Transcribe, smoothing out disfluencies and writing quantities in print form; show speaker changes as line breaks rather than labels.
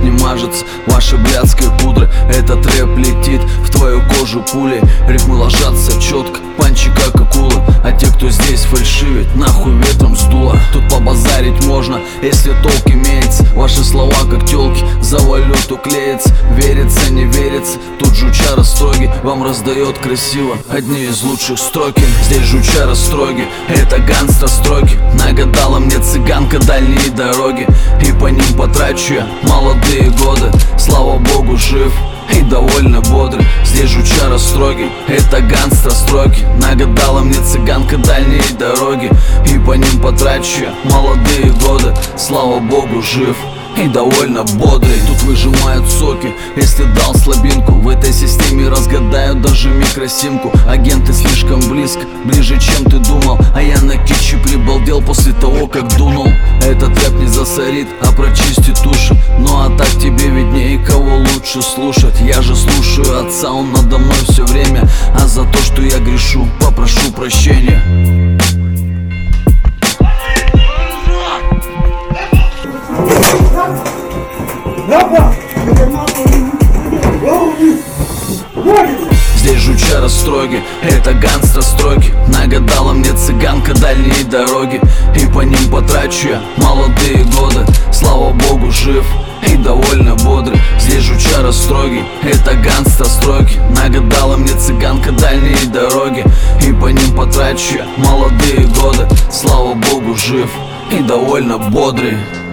не мажется ваша блядская пудра. Этот рэп летит в твою кожу пулей. Рифмы ложатся четко, панчи как акула. А те, кто здесь фальшивит, нахуй ветром сдуло. Тут побазарить можно, если толк имеется. Ваши слова как тёлки за валюту клеятся. Верится, не верится, тут жучара строгий. Вам раздает красиво одни из лучших строки. Здесь жучара строгий, это гангстер строки. Нагадала мне цыганка дальние дороги, и по ним потрачу я молодые годы. Слава богу, жив и довольно бодрый. Здесь жучара строгий, это гангстер строки. Нагадала мне цыганка дальние дороги, и по ним потрачу я молодые годы. Слава богу, жив и довольно бодрый. Тут выжимают соки, если дал слабинку. В этой системе разгадают даже микросимку. Агенты слишком близко, ближе чем ты думал. А я на кичи прибалдел после того, как дунул. Этот рэп не засорит, а прочистит уши. Ну а так тебе виднее, кого лучше слушать. Я же слушаю отца, он надо мной все время. А за то, что я грешу, попрошу прощения. Здесь жучара строгий, это гангстер стройки. Нагадала мне цыганка дальние дороги, и по ним потрачу я молодые годы. Слава богу, жив и довольно бодрый. Здесь жучара строгий, это гангстер стройки. Нагадала мне цыганка дальние дороги, и по ним потрачу я молодые годы. Слава богу, жив и довольно бодрый.